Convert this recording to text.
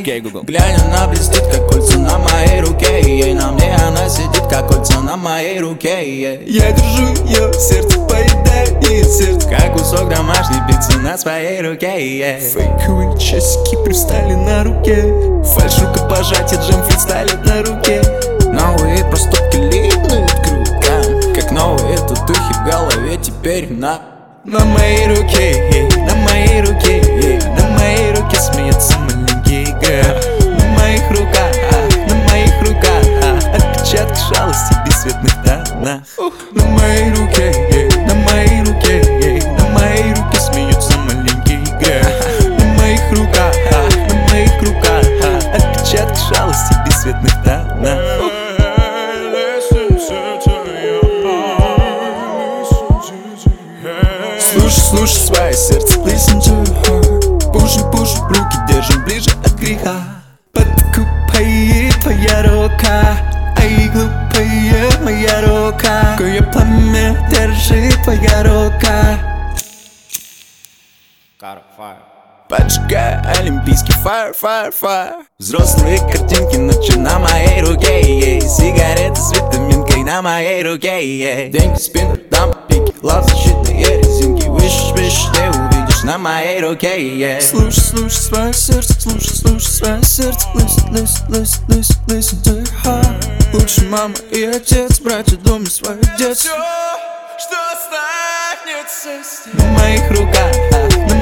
Окей, Google. Глянь, она блестит, как кольца на моей руке. Ей на мне она сидит, как кольца на моей руке. Я держу ее, сердце поедает сердце, как кусок домашней пиццы на своей руке. Фейковые часики привстали на руке, фальш рукопожатие, джем-фит сталит на руке. Новые поступки липнут к рукам, как новые татухи в голове теперь на моей руке, на моей руке, на моей руке смеется маленький граф. На моих руках отпечатки жалости в бесцветных тонах. На моей руке, на моей руке, на моей руке смеется маленький граф. На моих руках отпечатки жалости в бесцветных тонах. Слушай свое сердце, listen to her. Пуши, руки держим ближе от греха. Подкупает твоя рука, ай, глупая моя рука. Какое пламя держит твоя рука. Поджигая олимпийский fire. Взрослые картинки ночью на моей руке. Сигареты с витаминкой на моей руке. Деньги, спиннер, дам, пики, лав, защитные резинки. Wish, ты увидишь на моей руке. Слушай свое сердце, слушай свое сердце. Listen to your heart. Лучше мама и отец, братья, дома свое детство. Все, что останется здесь. На моих руках,